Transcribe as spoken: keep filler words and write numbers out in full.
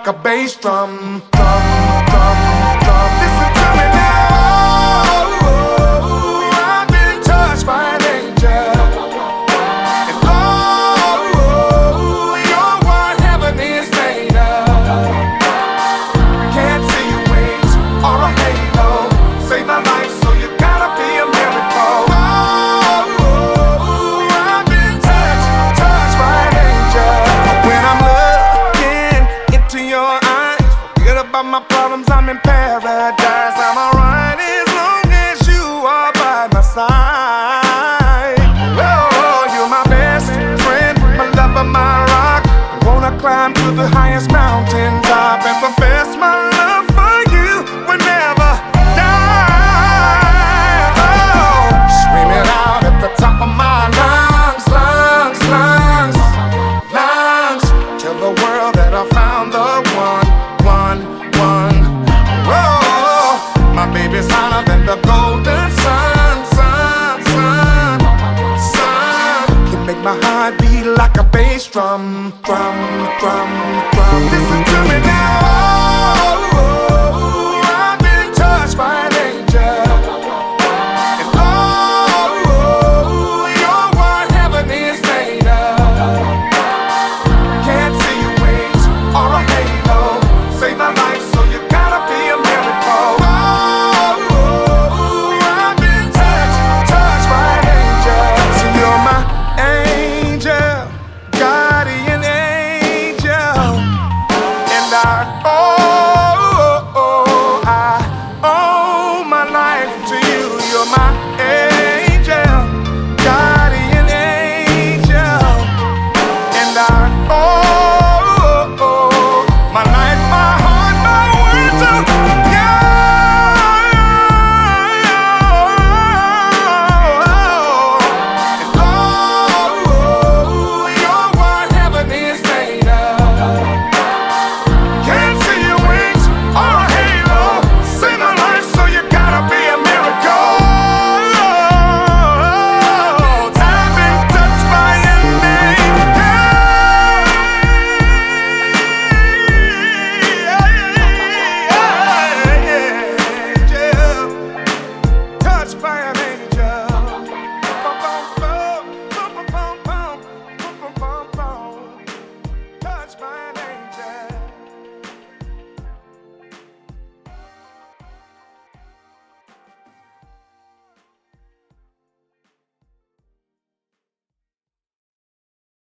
like a bass drum, drum, drum, drum. Listen to me now. Oh, I've been touched by an angel. And oh, you're what heaven is made of. Can't see your wings or a halo. Save my life, so you gotta be a miracle. Oh, I've been touched, touched by an angel. When I'm looking into your eyes, forget about my problems, I'm in paradise. I'm alright as long as you are by my side. Oh, you're my best friend, my lover, my rock. I wanna climb to the highest mountain top and profess my love for you whenever die. Oh, scream it out at the top of my lungs, lungs, lungs, lungs. Tell the world that I found the one, one, one. Oh, my baby's hotter than the golden sun, sun, sun, sun. You make my heart beat like a bass drum, drum, drum, drum. Listen to me now.